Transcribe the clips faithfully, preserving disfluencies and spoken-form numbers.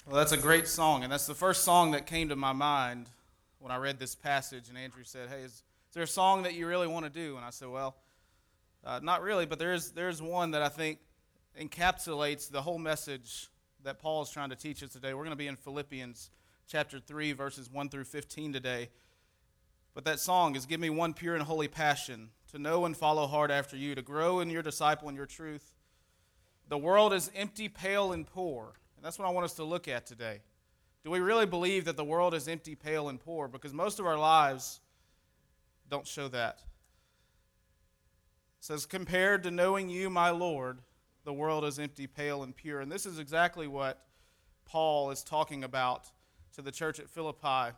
Well, that's a great song, and that's the first song that came to my mind when I read this passage. And Andrew said, "Hey, is, is there a song that you really want to do?" And I said, "Well, uh, not really, but there's there's one that I think encapsulates the whole message that Paul is trying to teach us today. We're going to be in Philippians chapter three, verses one through fifteen today. But that song is, "Give me one pure and holy passion, to know and follow hard after you, to grow in your disciple and your truth. The world is empty, pale, and poor." And that's what I want us to look at today. Do we really believe that the world is empty, pale, and poor? Because most of our lives don't show that. It says, "Compared to knowing you, my Lord, the world is empty, pale, and pure." And this is exactly what Paul is talking about to the church at Philippi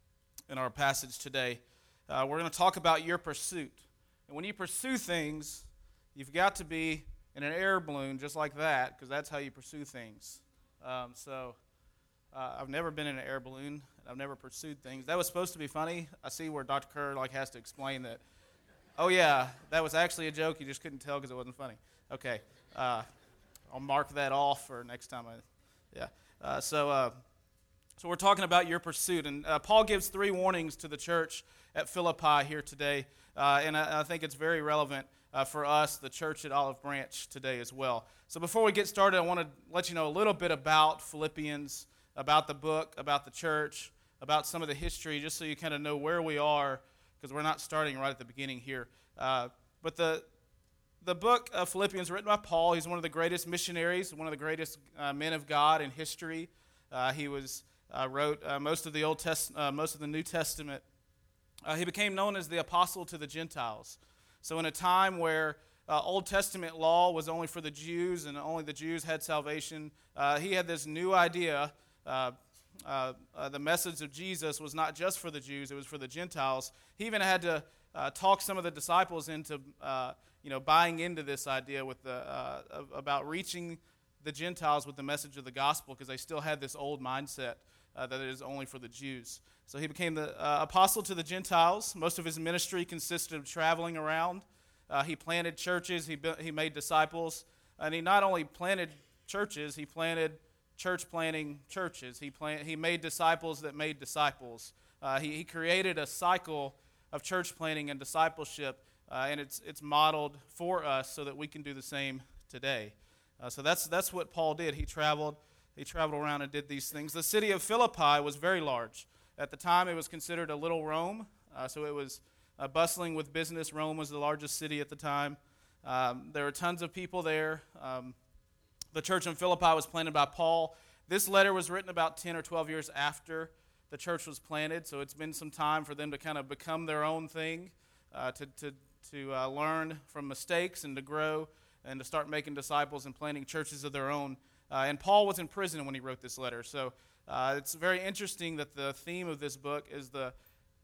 in our passage today. Uh, we're going to talk about your pursuit. And when you pursue things, you've got to be in an air balloon just like that, because that's how you pursue things. Um, so uh, I've never been in an air balloon. I've never pursued things. That was supposed to be funny. I see where Doctor Kerr like has to explain that. Oh yeah, that was actually a joke. You just couldn't tell because it wasn't funny. Okay, uh, I'll mark that off for next time. I, yeah. Uh, so uh, so we're talking about your pursuit, and uh, Paul gives three warnings to the church at Philippi here today, uh, and I, I think it's very relevant Uh, for us, the church at Olive Branch today as well. So before we get started, I want to let you know a little bit about Philippians, about the book, about the church, about some of the history, just so you kind of know where we are, because we're not starting right at the beginning here. Uh, but the the book of Philippians, written by Paul, he's one of the greatest missionaries, one of the greatest uh, men of God in history. Uh, he was uh, wrote uh, most of the Old Test, uh, most of the New Testament. Uh, he became known as the apostle to the Gentiles. So in a time where uh, Old Testament law was only for the Jews and only the Jews had salvation, uh, he had this new idea. Uh, uh, uh, the message of Jesus was not just for the Jews, it was for the Gentiles. He even had to uh, talk some of the disciples into uh, you know, buying into this idea with the, uh, about reaching the Gentiles with the message of the gospel, because they still had this old mindset uh, that it is only for the Jews. So he became the uh, apostle to the Gentiles. Most of his ministry consisted of traveling around. Uh, he planted churches. He built, he made disciples. And he not only planted churches, he planted church-planting churches. He plant, he made disciples that made disciples. Uh, he, he created a cycle of church planting and discipleship, uh, and it's it's modeled for us so that we can do the same today. Uh, so that's that's what Paul did. He traveled. He traveled around and did these things. The city of Philippi was very large. At the time, it was considered a little Rome, uh, so it was uh, bustling with business. Rome was the largest city at the time. Um, there were tons of people there. Um, the church in Philippi was planted by Paul. This letter was written about ten or twelve years after the church was planted, so it's been some time for them to kind of become their own thing, uh, to to, to uh, learn from mistakes and to grow and to start making disciples and planting churches of their own. Uh, and Paul was in prison when he wrote this letter, so Uh, it's very interesting that the theme of this book is the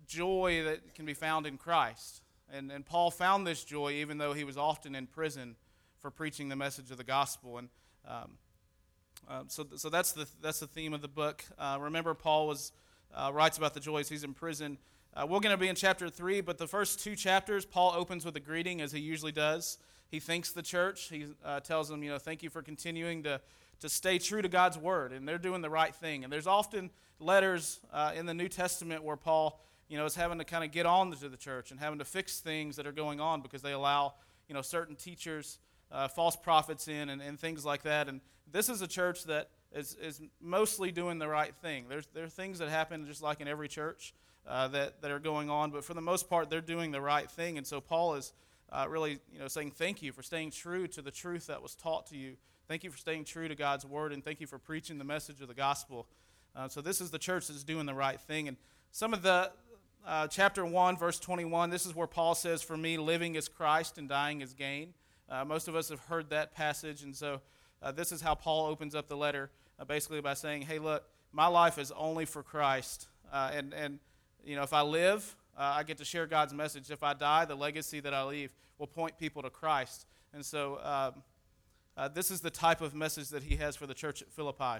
joy that can be found in Christ. And, and Paul found this joy even though he was often in prison for preaching the message of the gospel. And um, uh, so so that's the that's the theme of the book. Uh, remember, Paul was uh, writes about the joys. He's in prison. Uh, we're going to be in chapter three, but the first two chapters, Paul opens with a greeting, as he usually does. He thanks the church. He uh, tells them, you know, thank you for continuing to to stay true to God's word, and they're doing the right thing. And there's often letters uh, in the New Testament where Paul, you know, is having to kind of get on to the church and having to fix things that are going on because they allow, you know, certain teachers, uh, false prophets in and, and things like that. And this is a church that is, is mostly doing the right thing. There's there are things that happen just like in every church uh, that, that are going on, but for the most part, they're doing the right thing. And so Paul is uh, really, you know, saying thank you for staying true to the truth that was taught to you. Thank you for staying true to God's word, and thank you for preaching the message of the gospel. Uh, so this is the church that's doing the right thing. And some of the, uh, chapter one, verse twenty-one, this is where Paul says, "For me, living is Christ and dying is gain." Uh, most of us have heard that passage, and so uh, this is how Paul opens up the letter, uh, basically by saying, hey, look, my life is only for Christ. Uh, and, and, you know, if I live, uh, I get to share God's message. If I die, the legacy that I leave will point people to Christ. And so um, Uh, this is the type of message that he has for the church at Philippi.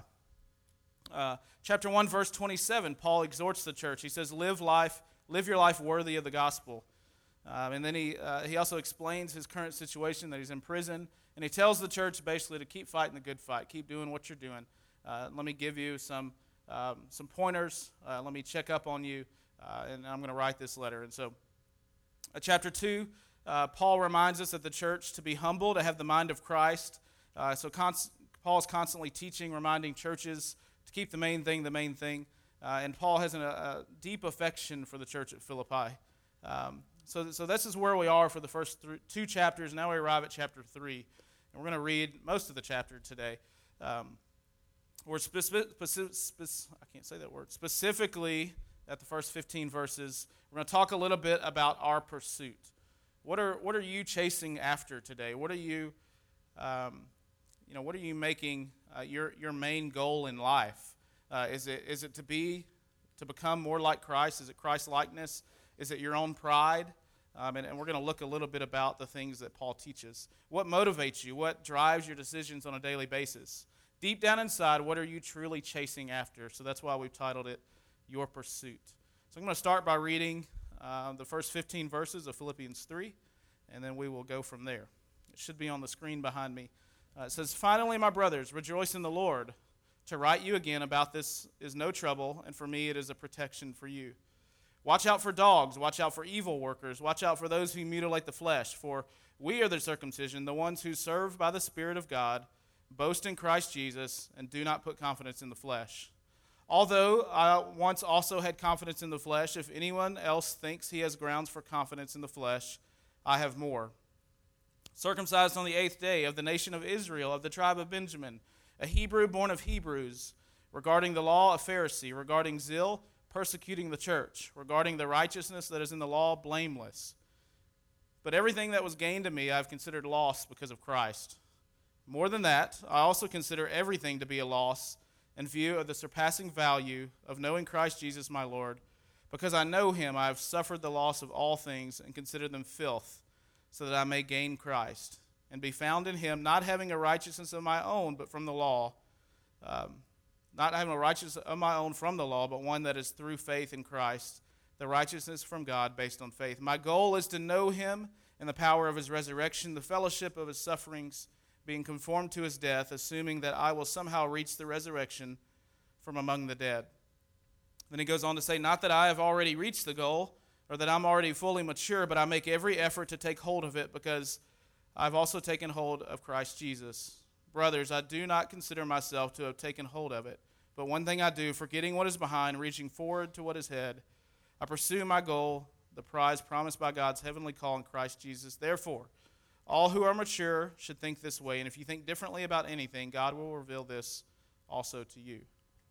Uh, chapter one, verse twenty-seven, Paul exhorts the church. He says, live life, live your life worthy of the gospel. Um, and then he uh, he also explains his current situation, that he's in prison. And he tells the church basically to keep fighting the good fight, keep doing what you're doing. Uh, let me give you some um, some pointers. Uh, let me check up on you, uh, and I'm going to write this letter. And so, uh, chapter two, uh, Paul reminds us that the church to be humble, to have the mind of Christ. Uh, so const- Paul is constantly teaching, reminding churches to keep the main thing the main thing. Uh, and Paul has an, a, a deep affection for the church at Philippi. Um, so, so this is where we are for the first th- two chapters. Now we arrive at chapter three. And we're going to read most of the chapter today. Um, we're specific, specific, specific, I can't say that word. Specifically, at the first fifteen verses, we're going to talk a little bit about our pursuit. What are what are you chasing after today? What are you, um, you know, what are you making uh, your your main goal in life? Uh, is it is it to be to become more like Christ? Is it Christ likeness? Is it your own pride? Um, and, and we're going to look a little bit about the things that Paul teaches. What motivates you? What drives your decisions on a daily basis? Deep down inside, what are you truly chasing after? So that's why we've titled it Your Pursuit. So I'm going to start by reading uh, the first fifteen verses of Philippians three, and then we will go from there. It should be on the screen behind me. Uh, it says, "Finally, my brothers, rejoice in the Lord. To write you again about this is no trouble, and for me it is a protection for you. Watch out for dogs, watch out for evil workers, watch out for those who mutilate the flesh, for we are the circumcision, the ones who serve by the Spirit of God, boast in Christ Jesus, and do not put confidence in the flesh. Although I once also had confidence in the flesh, if anyone else thinks he has grounds for confidence in the flesh, I have more. Circumcised on the eighth day, of the nation of Israel, of the tribe of Benjamin, a Hebrew born of Hebrews, regarding the law, a Pharisee, regarding zeal, persecuting the church, regarding the righteousness that is in the law, blameless. But everything that was gained to me I have considered loss because of Christ. More than that, I also consider everything to be a loss in view of the surpassing value of knowing Christ Jesus my Lord. Because I know him, I have suffered the loss of all things and consider them filth, so that I may gain Christ, and be found in him, not having a righteousness of my own, but from the law, um, not having a righteousness of my own from the law, but one that is through faith in Christ, the righteousness from God based on faith. My goal is to know him and the power of his resurrection, the fellowship of his sufferings, being conformed to his death, assuming that I will somehow reach the resurrection from among the dead." Then he goes on to say, "Not that I have already reached the goal, or that I'm already fully mature, but I make every effort to take hold of it, because I've also taken hold of Christ Jesus. Brothers, I do not consider myself to have taken hold of it, but one thing I do, forgetting what is behind, reaching forward to what is ahead, I pursue my goal, the prize promised by God's heavenly call in Christ Jesus. Therefore, all who are mature should think this way, and if you think differently about anything, God will reveal this also to you."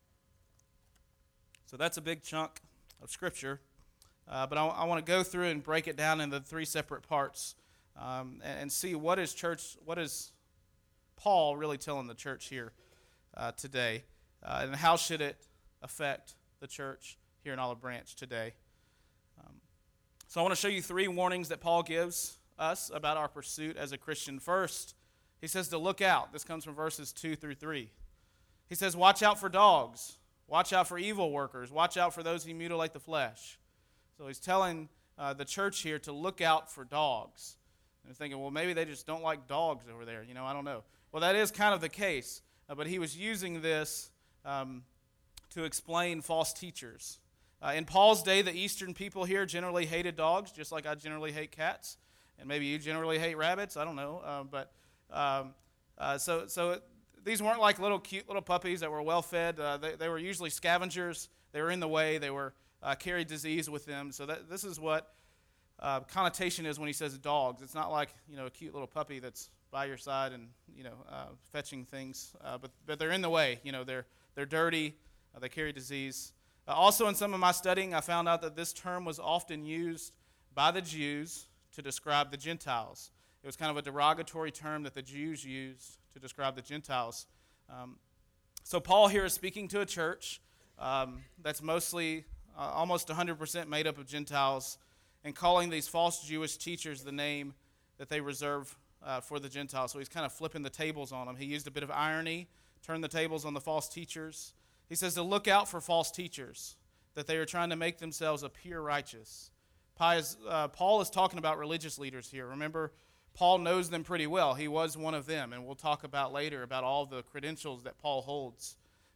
So that's a big chunk of Scripture, uh, but I, I want to go through and break it down into three separate parts um, and, and see what is church, what is Paul really telling the church here uh, today, uh, and how should it affect the church here in Olive Branch today. Um, so I want to show you three warnings that Paul gives us about our pursuit as a Christian. First, he says to look out. This comes from verses two through three. He says, watch out for dogs. Watch out for evil workers. Watch out for those who mutilate the flesh. So he's telling uh, the church here to look out for dogs. And they're thinking, well, maybe they just don't like dogs over there. You know, I don't know. Well, that is kind of the case. Uh, but he was using this um, to explain false teachers. Uh, in Paul's day, the Eastern people here generally hated dogs, just like I generally hate cats. And maybe you generally hate rabbits. I don't know. Uh, but um, uh, so so it, these weren't like little cute little puppies that were well fed. Uh, they, they were usually scavengers. They were in the way. They were uh, carried disease with them. So that, this is what uh, connotation is when he says dogs. It's not like, you know, a cute little puppy that's by your side and, you know, uh, fetching things. Uh, but but they're in the way. You know, they're they're dirty. Uh, they carry disease. Uh, also, in some of my studying, I found out that this term was often used by the Jews to describe the Gentiles. It was kind of a derogatory term that the Jews used to describe the Gentiles. Um, so Paul here is speaking to a church um, that's mostly uh, almost one hundred percent made up of Gentiles, and calling these false Jewish teachers the name that they reserve uh, for the Gentiles. So he's kind of flipping the tables on them. He used a bit of irony, turned the tables on the false teachers. He says to look out for false teachers, that they are trying to make themselves appear righteous. Uh, Paul is talking about religious leaders here. Remember, Paul knows them pretty well. He was one of them, and we'll talk about later about all the credentials that Paul holds.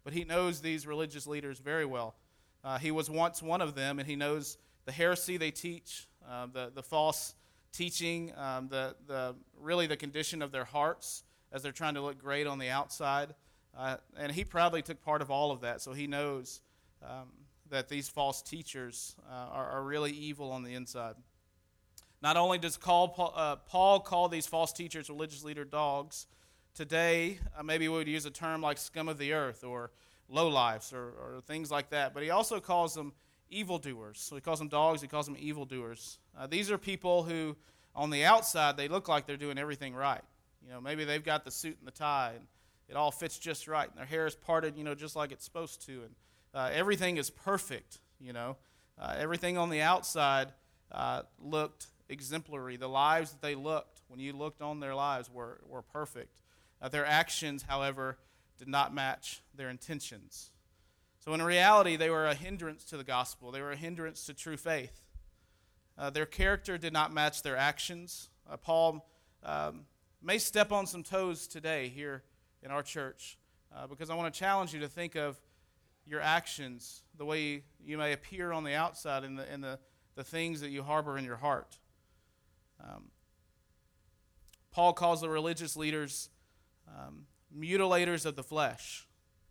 but he knows these religious leaders very well. Uh, he was once one of them, and he knows the heresy they teach, uh, the, the false teaching, um, the, the really the condition of their hearts as they're trying to look great on the outside. Uh, and he proudly took part of all of that, so he knows um, that these false teachers uh, are, are really evil on the inside. Not only does Paul, uh, Paul call these false teachers, religious leader dogs, today uh, maybe we would use a term like scum of the earth or lowlifes or, or things like that, but he also calls them evildoers. So he calls them dogs, he calls them evildoers. Uh, these are people who, on the outside, they look like they're doing everything right. You know, maybe they've got the suit and the tie, and it all fits just right, and their hair is parted, you know, just like it's supposed to, and uh, everything is perfect, you know. Uh, everything on the outside uh, looked exemplary. The lives that they looked, when you looked on their lives, were, were perfect. Uh, their actions, however, did not match their intentions. So in reality, they were a hindrance to the gospel. They were a hindrance to true faith. Uh, their character did not match their actions. Uh, Paul um, may step on some toes today here in our church uh, because I want to challenge you to think of your actions, the way you may appear on the outside, and the, and the, the things that you harbor in your heart. Um, Paul calls the religious leaders um, mutilators of the flesh.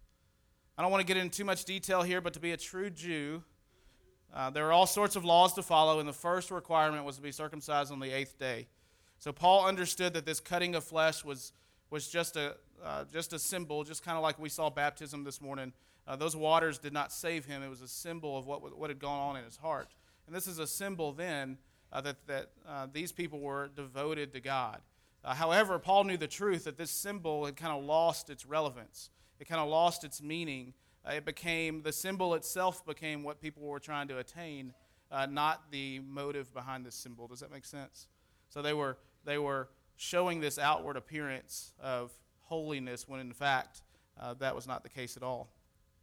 I don't want to get into too much detail here, but to be a true Jew, uh, there are all sorts of laws to follow, and the first requirement was to be circumcised on the eighth day. So Paul understood that this cutting of flesh was was just a uh, just a symbol, just kind of like we saw baptism this morning. Uh, those waters did not save him. It was a symbol of what what had gone on in his heart. And this is a symbol then uh, that, that uh, these people were devoted to God. Uh, however, Paul knew the truth that this symbol had kind of lost its relevance. It kind of lost its meaning. Uh, it became, the symbol itself became what people were trying to attain, uh, not the motive behind this symbol. Does that make sense? So they were they were showing this outward appearance of holiness when in fact uh, that was not the case at all.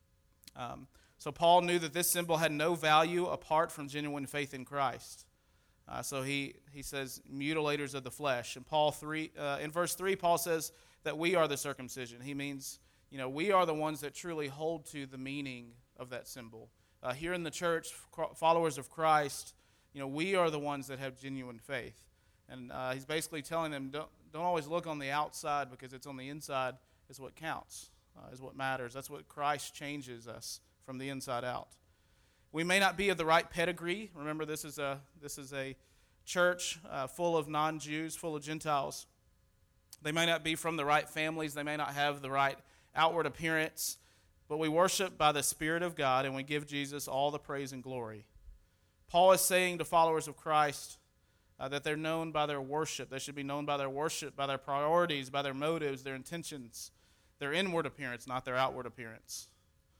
Um, so Paul knew that this symbol had no value apart from genuine faith in Christ. Uh, so he, he says, mutilators of the flesh. And Paul three uh, in verse three, Paul says that we are the circumcision. He means, you know, we are the ones that truly hold to the meaning of that symbol. Uh, here in the church, followers of Christ, you know, we are the ones that have genuine faith. And uh, he's basically telling them, don't, don't always look on the outside, because it's on the inside is what counts, uh, is what matters. That's what Christ changes us from the inside out. We may not be of the right pedigree. Remember, this is a this is a church uh, full of non-Jews, full of Gentiles. They may not be from the right families. They may not have the right outward appearance. But we worship by the Spirit of God, and we give Jesus all the praise and glory. Paul is saying to followers of Christ uh, that they're known by their worship. They should be known by their worship, by their priorities, by their motives, their intentions, their inward appearance, not their outward appearance.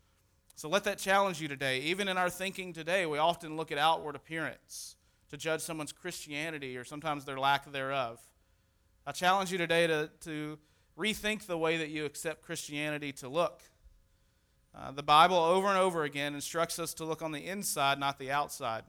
So let that challenge you today. Even in our thinking today, we often look at outward appearance to judge someone's Christianity or sometimes their lack thereof. I challenge you today to, to rethink the way that you accept Christianity to look. Uh, the Bible over and over again instructs us to look on the inside, not the outside.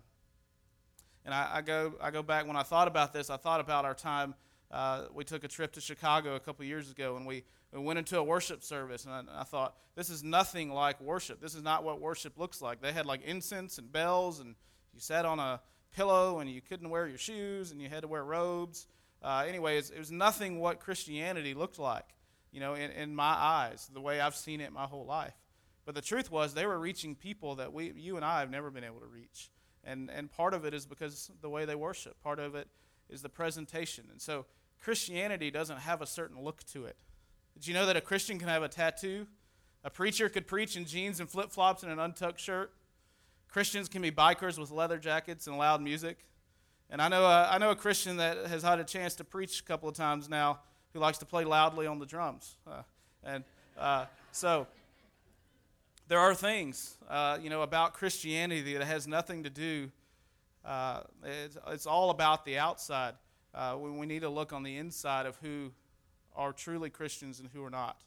And I, I go I go back, when I thought about this, I thought about our time. Uh, we took a trip to Chicago a couple years ago, and we, we went into a worship service, and I, I thought, this is nothing like worship. This is not what worship looks like. They had like incense and bells, and you sat on a pillow, and you couldn't wear your shoes, and you had to wear robes. Uh, anyways, it was nothing what Christianity looked like, you know, in, in my eyes, the way I've seen it my whole life. But the truth was, they were reaching people that we, you and I have never been able to reach. And and part of it is because the way they worship. Part of it is the presentation. And so Christianity doesn't have a certain look to it. Did you know that a Christian can have a tattoo? A preacher could preach in jeans and flip-flops and an untucked shirt. Christians can be bikers with leather jackets and loud music. And I know a, I know a Christian that has had a chance to preach a couple of times now who likes to play loudly on the drums. Uh, and uh, so... There are things, uh, you know, about Christianity that has nothing to do. Uh, it's, it's all about the outside. Uh, we, we need to look on the inside of who are truly Christians and who are not.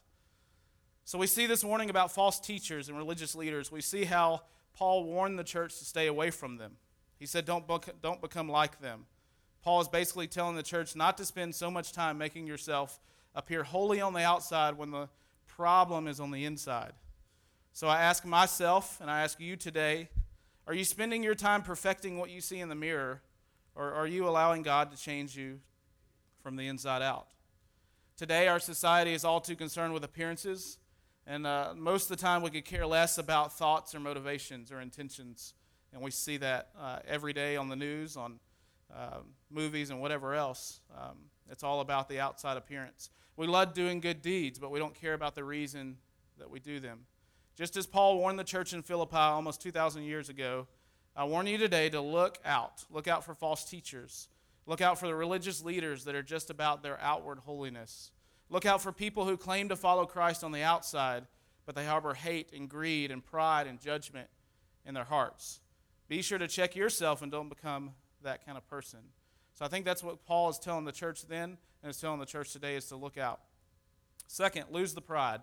So we see this warning about false teachers and religious leaders. We see how Paul warned the church to stay away from them. He said, "Don't bec- don't become like them." Paul is basically telling the church not to spend so much time making yourself appear holy on the outside when the problem is on the inside. So I ask myself, and I ask you today, are you spending your time perfecting what you see in the mirror, or are you allowing God to change you from the inside out? Today, our society is all too concerned with appearances, and uh, most of the time we could care less about thoughts or motivations or intentions, and we see that uh, every day on the news, on uh, movies, and whatever else. Um, it's all about the outside appearance. We love doing good deeds, but we don't care about the reason that we do them. Just as Paul warned the church in Philippi almost two thousand years ago, I warn you today to look out. Look out for false teachers. Look out for the religious leaders that are just about their outward holiness. Look out for people who claim to follow Christ on the outside, but they harbor hate and greed and pride and judgment in their hearts. Be sure to check yourself and don't become that kind of person. So I think that's what Paul is telling the church then and is telling the church today, is to look out. Second, lose the pride.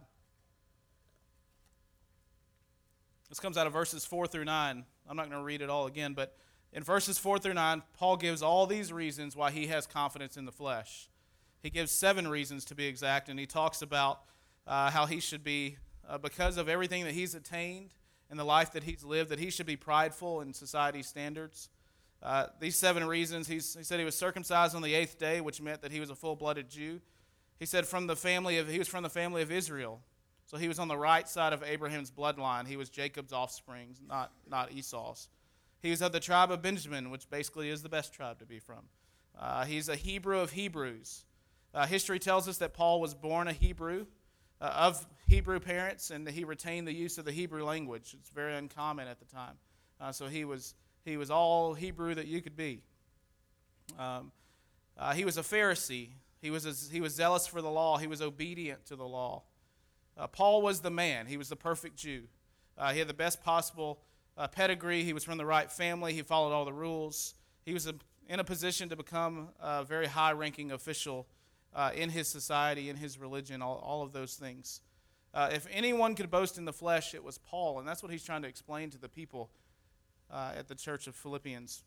This comes out of verses four through nine. I'm not going to read it all again, but in verses four through nine, Paul gives all these reasons why he has confidence in the flesh. He gives seven reasons to be exact, and he talks about uh, how he should be, uh, because of everything that he's attained and the life that he's lived, that he should be prideful in society's standards. Uh, these seven reasons, he's, he said he was circumcised on the eighth day, which meant that he was a full-blooded Jew. He said from the family of he was from the family of Israel, so he was on the right side of Abraham's bloodline. He was Jacob's offspring, not not Esau's. He was of the tribe of Benjamin, which basically is the best tribe to be from. Uh, he's a Hebrew of Hebrews. Uh, history tells us that Paul was born a Hebrew, uh, of Hebrew parents, and he retained the use of the Hebrew language. It's very uncommon at the time. Uh, so he was he was all Hebrew that you could be. Um, uh, he was a Pharisee. He was a, he was zealous for the law. He was obedient to the law. Uh, Paul was the man. He was the perfect Jew. Uh, he had the best possible uh, pedigree. He was from the right family. He followed all the rules. He was a, in a position to become a very high-ranking official uh, in his society, in his religion, all, all of those things. Uh, if anyone could boast in the flesh, it was Paul, and that's what he's trying to explain to the people uh, at the church of Philippians.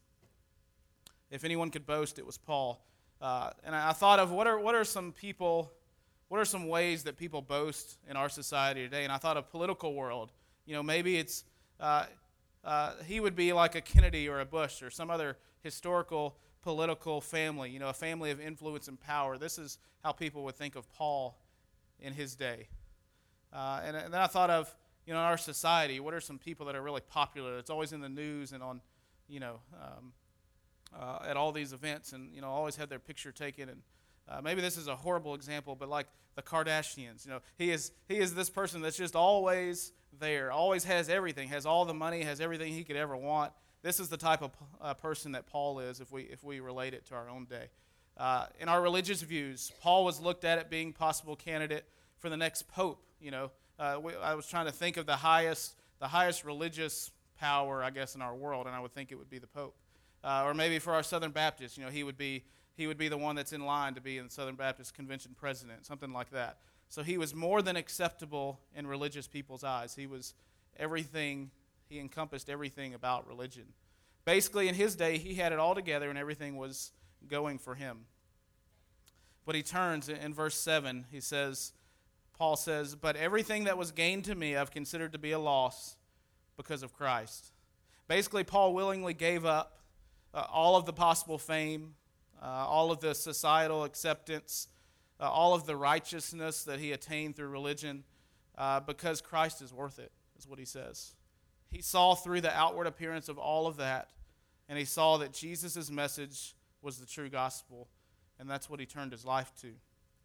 If anyone could boast, it was Paul. Uh, and I thought of what are what are some people... What are some ways that people boast in our society today? And I thought of political world. You know, maybe it's, uh, uh, he would be like a Kennedy or a Bush or some other historical political family, you know, a family of influence and power. This is how people would think of Paul in his day. Uh, and, and then I thought of, you know, in our society, what are some people that are really popular? It's always in the news and on, you know, um, uh, at all these events, and, you know, always had their picture taken. And Uh, maybe this is a horrible example, but like the Kardashians, you know, he is he is this person that's just always there, always has everything, has all the money, has everything he could ever want. This is the type of uh, person that Paul is, if we if we relate it to our own day. Uh, in our religious views, Paul was looked at as being possible candidate for the next pope. You know, uh, we, I was trying to think of the highest the highest religious power, I guess, in our world, and I would think it would be the Pope, uh, or maybe for our Southern Baptists, you know, he would be. He would be the one that's in line to be in the Southern Baptist Convention president, something like that. So he was more than acceptable in religious people's eyes. He was everything, he encompassed everything about religion. Basically, in his day, he had it all together and everything was going for him. But he turns in verse seven, he says, Paul says, but everything that was gained to me I've considered to be a loss because of Christ. Basically, Paul willingly gave up uh, all of the possible fame, Uh, all of the societal acceptance, uh, all of the righteousness that he attained through religion, uh, because Christ is worth it, is what he says. He saw through the outward appearance of all of that, and he saw that Jesus' message was the true gospel, and that's what he turned his life to.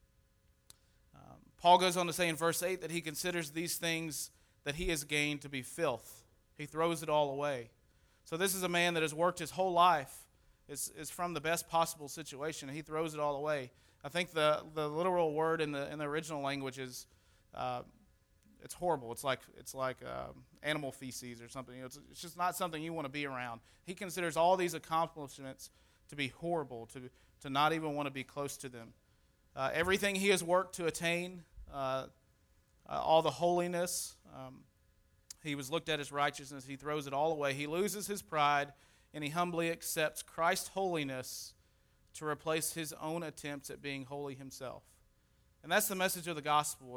Um, Paul goes on to say in verse eight that he considers these things that he has gained to be filth. He throws it all away. So this is a man that has worked his whole life, is is from the best possible situation, and he throws it all away. I think the, the literal word in the in the original language is, uh, it's horrible. It's like it's like um, animal feces or something. You know, it's, it's just not something you want to be around. He considers all these accomplishments to be horrible, to to not even want to be close to them. Uh, everything he has worked to attain, uh, uh, all the holiness, um, he was looked at as righteousness. He throws it all away. He loses his pride, and he humbly accepts Christ's holiness to replace his own attempts at being holy himself. And that's the message of the gospel, is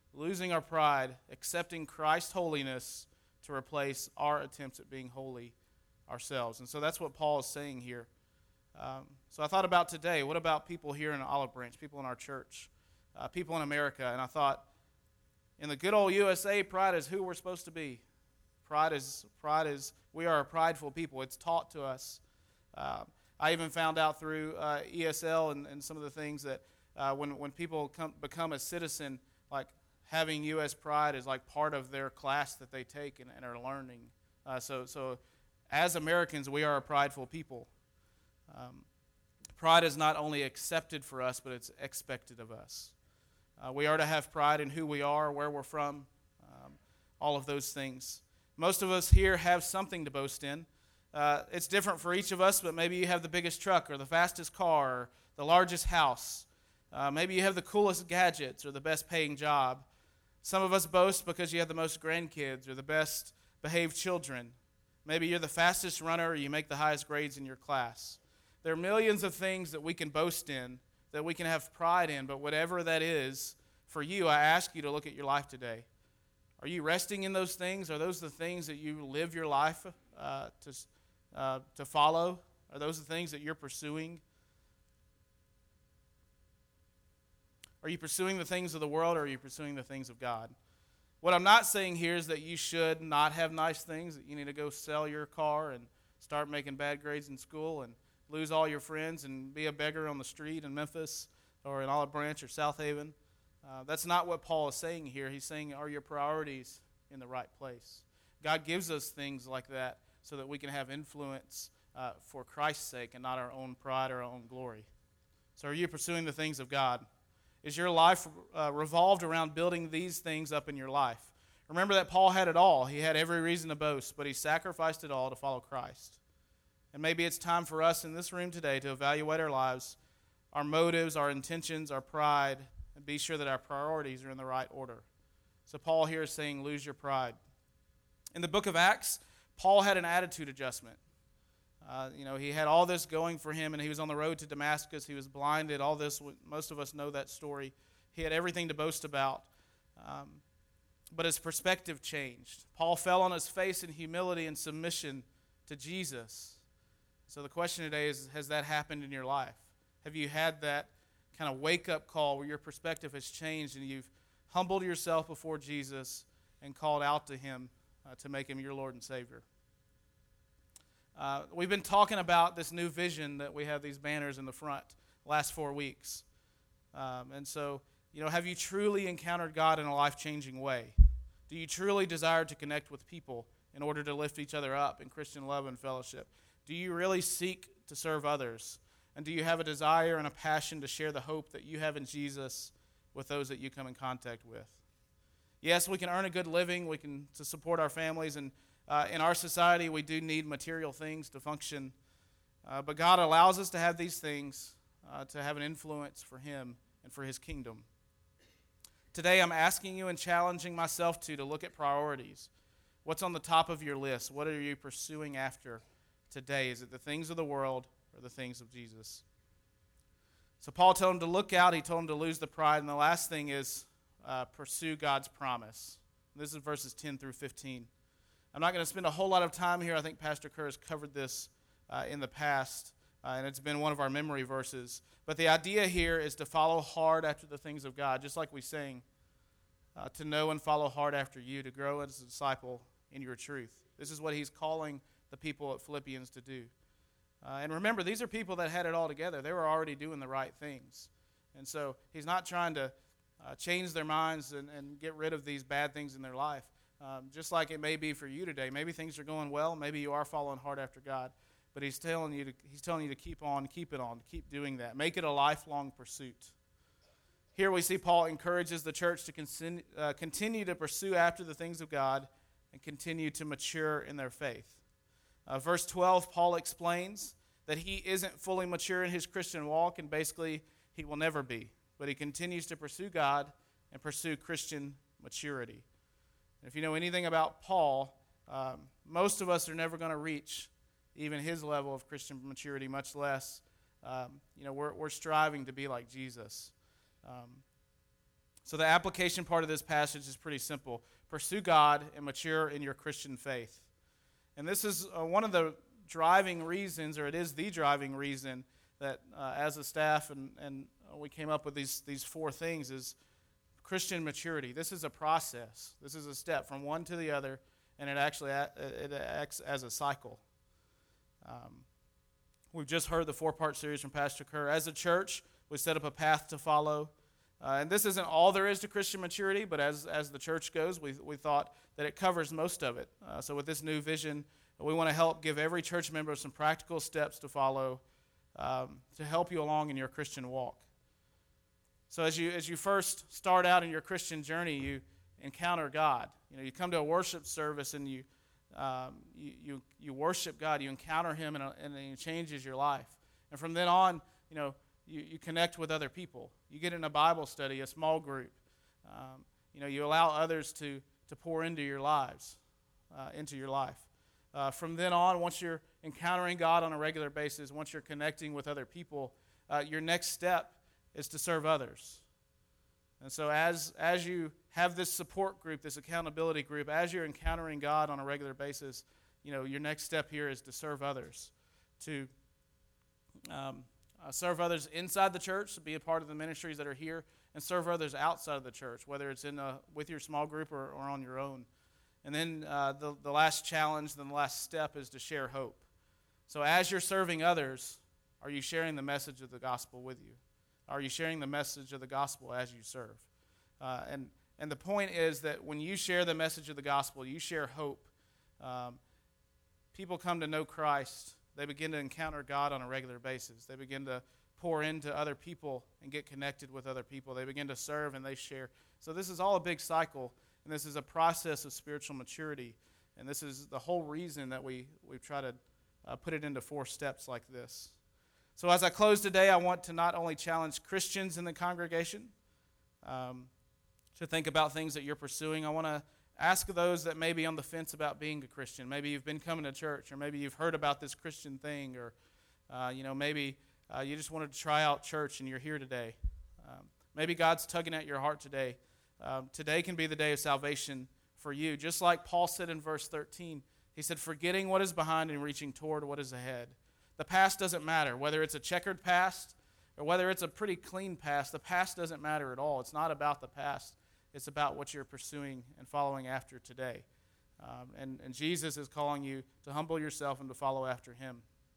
losing our pride, accepting Christ's holiness to replace our attempts at being holy ourselves. And so that's what Paul is saying here. Um, so I thought about today, what about people here in Olive Branch, people in our church, uh, people in America? And I thought, in the good old U S A, pride is who we're supposed to be. Pride is, pride is we are a prideful people. It's taught to us. Uh, I even found out through uh, E S L and, and some of the things that uh, when, when people come, become a citizen, like having U S pride is like part of their class that they take and, and are learning. Uh, so, so as Americans, we are a prideful people. Um, pride is not only accepted for us, but it's expected of us. Uh, we are to have pride in who we are, where we're from, um, all of those things. Most of us here have something to boast in. Uh, it's different for each of us, but maybe you have the biggest truck or the fastest car or the largest house. Uh, maybe you have the coolest gadgets or the best paying job. Some of us boast because you have the most grandkids or the best behaved children. Maybe you're the fastest runner or you make the highest grades in your class. There are millions of things that we can boast in, that we can have pride in, but whatever that is, for you, I ask you to look at your life today. Are you resting in those things? Are those the things that you live your life uh, to, uh, to follow? Are those the things that you're pursuing? Are you pursuing the things of the world, or are you pursuing the things of God? What I'm not saying here is that you should not have nice things, that you need to go sell your car and start making bad grades in school and lose all your friends and be a beggar on the street in Memphis or in Olive Branch or South Haven. Uh, that's not what Paul is saying here. He's saying, are your priorities in the right place? God gives us things like that so that we can have influence uh, for Christ's sake and not our own pride or our own glory. So are you pursuing the things of God? Is your life uh, revolved around building these things up in your life? Remember that Paul had it all. He had every reason to boast, but he sacrificed it all to follow Christ. And maybe it's time for us in this room today to evaluate our lives, our motives, our intentions, our pride, and be sure that our priorities are in the right order. So Paul here is saying, lose your pride. In the book of Acts, Paul had an attitude adjustment. Uh, you know, he had all this going for him, and he was on the road to Damascus. He was blinded, all this. Most of us know that story. He had everything to boast about. Um, but his perspective changed. Paul fell on his face in humility and submission to Jesus. So the question today is, has that happened in your life? Have you had that kind of wake-up call where your perspective has changed and you've humbled yourself before Jesus and called out to him uh, to make him your Lord and Savior? Uh, we've been talking about this new vision that we have these banners in the front the last four weeks. Um, and so, you know, have you truly encountered God in a life-changing way? Do you truly desire to connect with people in order to lift each other up in Christian love and fellowship? Do you really seek to serve others? And do you have a desire and a passion to share the hope that you have in Jesus with those that you come in contact with? Yes, we can earn a good living. We can to support our families. And uh, in our society, we do need material things to function. Uh, but God allows us to have these things uh, to have an influence for him and for his kingdom. Today, I'm asking you and challenging myself to, to look at priorities. What's on the top of your list? What are you pursuing after today? Is it the things of the world or the things of Jesus? So Paul told him to look out. He told him to lose the pride. And the last thing is uh, pursue God's promise. This is verses ten through fifteen. I'm not going to spend a whole lot of time here. I think Pastor Kerr has covered this uh, in the past, uh, and it's been one of our memory verses. But the idea here is to follow hard after the things of God, just like we sang, uh, to know and follow hard after you, to grow as a disciple in your truth. This is what he's calling the people at Philippians to do. Uh, and remember, these are people that had it all together. They were already doing the right things. And so he's not trying to uh, change their minds and, and get rid of these bad things in their life. Um, just like it may be for you today. Maybe things are going well. Maybe you are following hard after God. But he's telling you to, he's telling you to keep on, keep it on, to keep doing that. Make it a lifelong pursuit. Here we see Paul encourages the church to continue, uh, continue to pursue after the things of God and continue to mature in their faith. Uh, verse twelve, Paul explains that he isn't fully mature in his Christian walk, and basically he will never be. But he continues to pursue God and pursue Christian maturity. And if you know anything about Paul, um, most of us are never going to reach even his level of Christian maturity, much less, um, you know, we're, we're striving to be like Jesus. Um, So the application part of this passage is pretty simple. Pursue God and mature in your Christian faith. And this is uh, one of the driving reasons, or it is the driving reason, that uh, as a staff and, and we came up with these, these four things is Christian maturity. This is a process. This is a step from one to the other, and it actually it acts as a cycle. Um, we've just heard the four-part series from Pastor Kerr. As a church, we set up a path to follow. Uh, and this isn't all there is to Christian maturity, but as as the church goes, we we thought that it covers most of it. Uh, so with this new vision, we want to help give every church member some practical steps to follow um, to help you along in your Christian walk. So as you as you first start out in your Christian journey, you encounter God. You know, you come to a worship service and you um, you, you you worship God. You encounter Him, and, and He changes your life. And from then on, you know, you, you connect with other people. You get in a Bible study, a small group. Um, you know, you allow others to to pour into your lives, uh, into your life. Uh, from then on, once you're encountering God on a regular basis, once you're connecting with other people, uh, your next step is to serve others. And so as as you have this support group, this accountability group, as you're encountering God on a regular basis, you know, your next step here is to serve others, to um, uh, serve others inside the church, to be a part of the ministries that are here, and serve others outside of the church, whether it's in a, with your small group or, or on your own. And then uh, the, the last challenge, then the last step is to share hope. So as you're serving others, are you sharing the message of the gospel with you? Are you sharing the message of the gospel as you serve? Uh, and, and the point is that when you share the message of the gospel, you share hope. Um, people come to know Christ. They begin to encounter God on a regular basis. They begin to pour into other people and get connected with other people. They begin to serve and they share. So this is all a big cycle, and this is a process of spiritual maturity. And this is the whole reason that we, we try to uh, put it into four steps like this. So as I close today, I want to not only challenge Christians in the congregation um, to think about things that you're pursuing. I want to ask those that may be on the fence about being a Christian. Maybe you've been coming to church, or maybe you've heard about this Christian thing, or uh, you know, maybe uh, you just wanted to try out church and you're here today. Um, maybe God's tugging at your heart today. Um, today can be the day of salvation for you. Just like Paul said in verse thirteen, he said, forgetting what is behind and reaching toward what is ahead. The past doesn't matter, whether it's a checkered past or whether it's a pretty clean past. The past doesn't matter at all. It's not about the past. It's about what you're pursuing and following after today. Um, and, and Jesus is calling you to humble yourself and to follow after Him.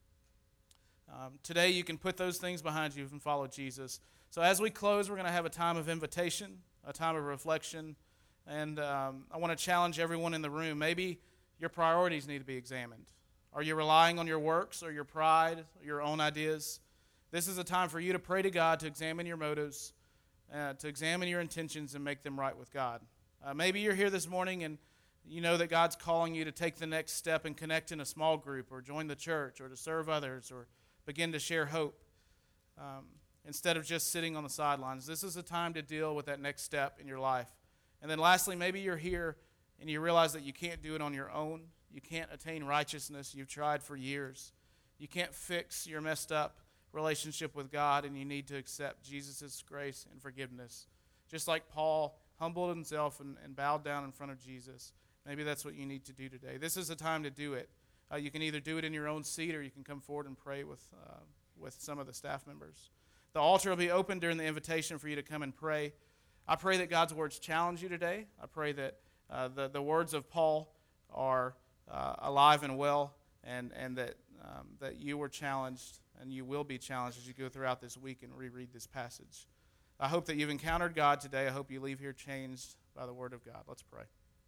Um, today you can put those things behind you and follow Jesus. So as we close, we're going to have a time of invitation, a time of reflection. And um, I want to challenge everyone in the room. Maybe your priorities need to be examined. Are you relying on your works or your pride, or your own ideas? This is a time for you to pray to God, to examine your motives, uh, to examine your intentions and make them right with God. Uh, maybe you're here this morning and you know that God's calling you to take the next step and connect in a small group or join the church or to serve others or begin to share hope um, instead of just sitting on the sidelines. This is a time to deal with that next step in your life. And then lastly, maybe you're here and you realize that you can't do it on your own. You can't attain righteousness. You've tried for years. You can't fix your messed up relationship with God, and you need to accept Jesus' grace and forgiveness. Just like Paul humbled himself and, and bowed down in front of Jesus. Maybe that's what you need to do today. This is the time to do it. Uh, you can either do it in your own seat, or you can come forward and pray with uh, with some of the staff members. The altar will be open during the invitation for you to come and pray. I pray that God's words challenge you today. I pray that uh, the, the words of Paul are uh, alive and well, and, and that, um, that you were challenged and you will be challenged as you go throughout this week and reread this passage. I hope that you've encountered God today. I hope you leave here changed by the word of God. Let's pray.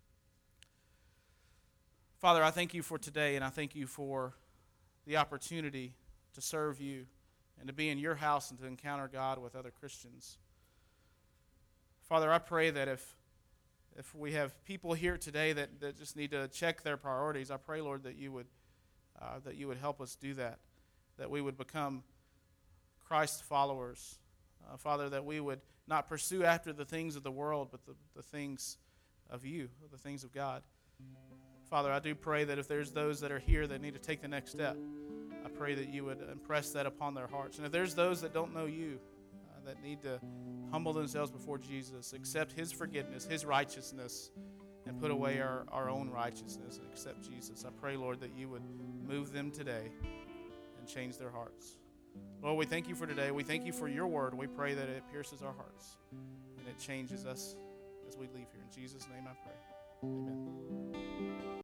Father, I thank you for today, and I thank you for the opportunity to serve you and to be in your house and to encounter God with other Christians. Father, I pray that if if we have people here today that, that just need to check their priorities, I pray, Lord, that you would uh, that you would help us do that, that we would become Christ followers. Uh, Father, that we would not pursue after the things of the world, but the, the things of you, the things of God. Father, I do pray that if there's those that are here that need to take the next step, I pray that you would impress that upon their hearts. And if there's those that don't know you, uh, that need to humble themselves before Jesus, accept his forgiveness, his righteousness, and put away our, our own righteousness and accept Jesus. I pray, Lord, that you would move them today and change their hearts. Lord, we thank you for today. We thank you for your word. We pray that it pierces our hearts and it changes us as we leave here. In Jesus' name I pray. Amen.